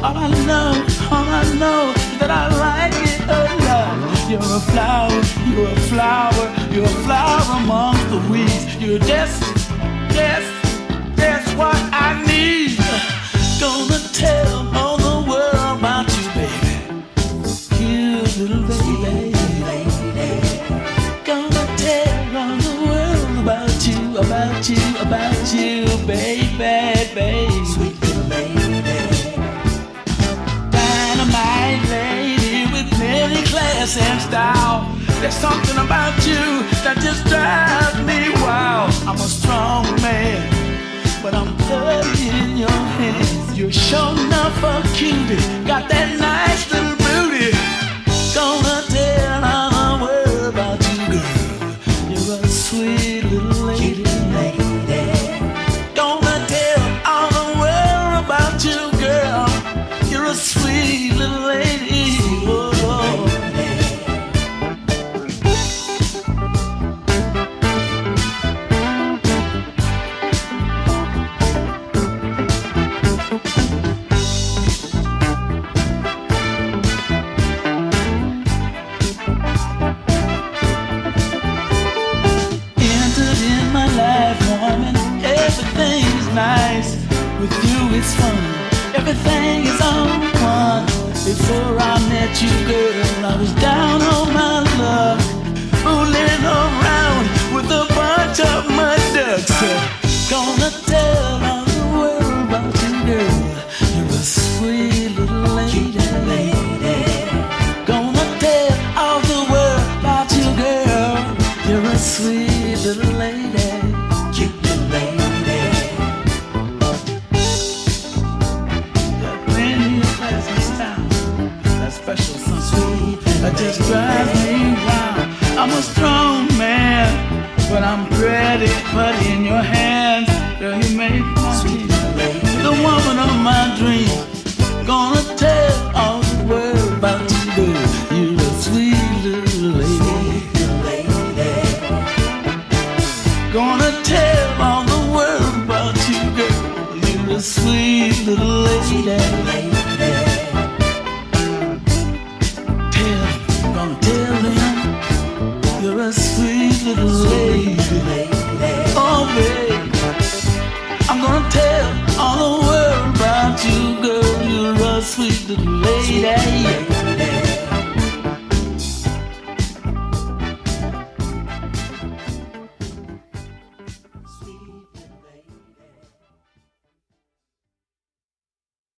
All I know is that I like it a lot. You're a flower, you're a flower, you're a flower amongst the weeds. You're just what I need. Gonna tell all the world about you, baby. You little baby. Gonna tell all the world about you, baby. Sweet little lady. Dynamite lady with plenty class and style. There's something about you that just drives me wild. I'm a strong man, but I'm putty in your hands. You're sure enough a cutie, got that nice little booty. Gonna tell all the world about you, girl. You're a sweet little lady. Gonna tell all the world about you, girl. You're a sweet little lady. Whoa. Nice, with you it's fun. Everything is on one. Before I met you, girl, I was down on my luck, fooling around with a bunch of mud ducks. Gonna tell all the world about you, girl. You're a sweet little lady. Gonna tell all the world about you, girl. You're a sweet little lady. Cute little lady. Special something that just drives me wild. I'm a strong man, but I'm pretty, putty in your hands. Girl, you make my sweet lady, the woman of my dreams. Gonna tell all the world about you, girl. You're a sweet little lady. Gonna tell all the world about you, girl. You're a sweet little lady. Tell them you're a sweet little lady. Oh, babe, I'm gonna tell all the world about you, girl. You're a sweet little lady.